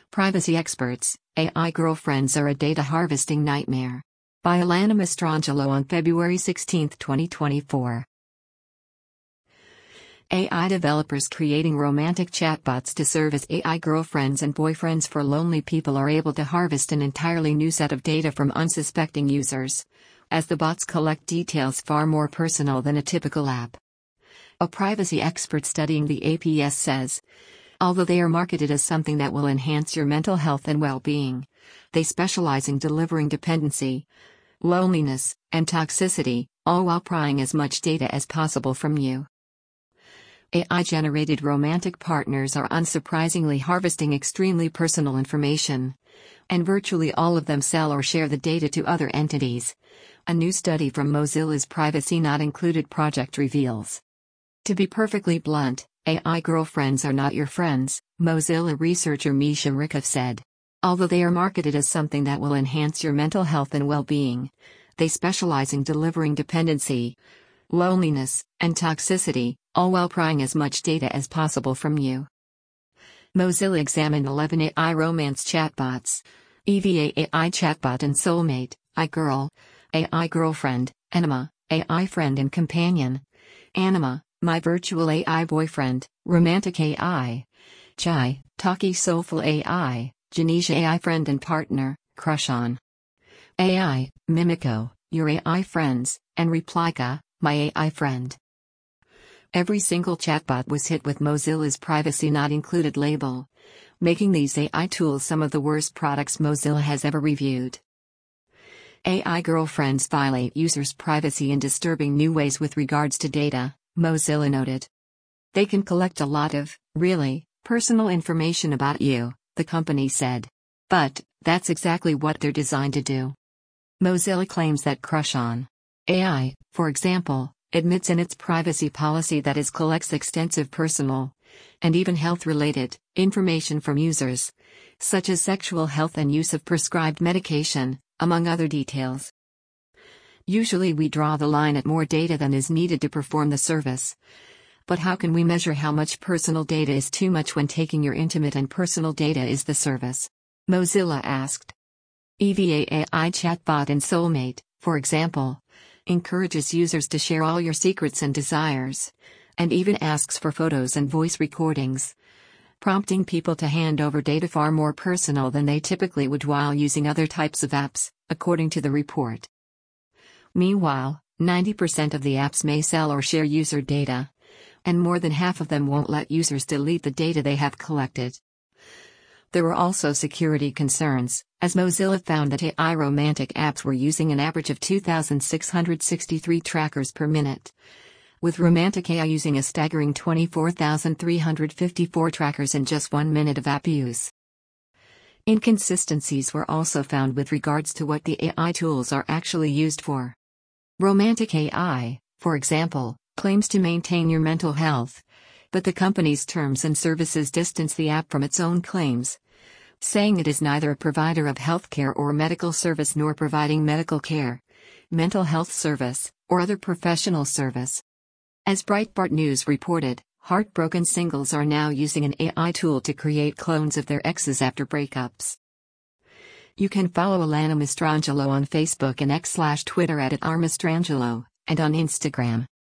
Privacy experts, AI girlfriends are a data harvesting nightmare. By Alana Mastrangelo on February 16, 2024. AI developers creating romantic chatbots to serve as AI girlfriends and boyfriends for lonely people are able to harvest an entirely new set of data from unsuspecting users, as the bots collect details far more personal than a typical app. A privacy expert studying the APS says, although they are marketed as something that will enhance your mental health and well-being, they specialize in delivering dependency, loneliness, and toxicity, all while prying as much data as possible from you. AI-generated romantic partners are unsurprisingly harvesting extremely personal information, and virtually all of them sell or share the data to other entities. A new study from Mozilla's Privacy Not Included project reveals. To be perfectly blunt, AI girlfriends are not your friends, Mozilla researcher Misha Rikov said. Although they are marketed as something that will enhance your mental health and well-being, they specialize in delivering dependency, loneliness, and toxicity, all while prying as much data as possible from you. Mozilla examined 11 AI romance chatbots: EVA AI chatbot and soulmate, iGirl, AI girlfriend, Anima, AI friend and companion, Anima, my virtual AI boyfriend, romantic AI, Chai, talky soulful AI, Janisha AI friend and partner, crush on AI, Mimiko, your AI friends, and Replika, my AI friend. Every single chatbot was hit with Mozilla's Privacy Not Included label, making these AI tools some of the worst products Mozilla has ever reviewed. AI girlfriends violate users' privacy in disturbing new ways with regards to data, Mozilla noted. They can collect a lot of, really, personal information about you, the company said. But, that's exactly what they're designed to do. Mozilla claims that Crush On AI, for example, admits in its privacy policy that it collects extensive personal, and even health-related, information from users, such as sexual health and use of prescribed medication, among other details. Usually we draw the line at more data than is needed to perform the service. But how can we measure how much personal data is too much when taking your intimate and personal data is the service? Mozilla asked. EVA AI chatbot and soulmate, for example, encourages users to share all your secrets and desires, and even asks for photos and voice recordings, prompting people to hand over data far more personal than they typically would while using other types of apps, according to the report. Meanwhile, 90% of the apps may sell or share user data, and more than half of them won't let users delete the data they have collected. There were also security concerns, as Mozilla found that AI romantic apps were using an average of 2,663 trackers per minute, with romantic AI using a staggering 24,354 trackers in just 1 minute of app use. Inconsistencies were also found with regards to what the AI tools are actually used for. Romantic AI, for example, claims to maintain your mental health, but the company's terms and services distance the app from its own claims, saying it is neither a provider of healthcare or medical service nor providing medical care, mental health service, or other professional service. As Breitbart News reported, heartbroken singles are now using an AI tool to create clones of their exes after breakups. You can follow Alana Mastrangelo on Facebook and X/Twitter at @rmastrangelo, and on Instagram.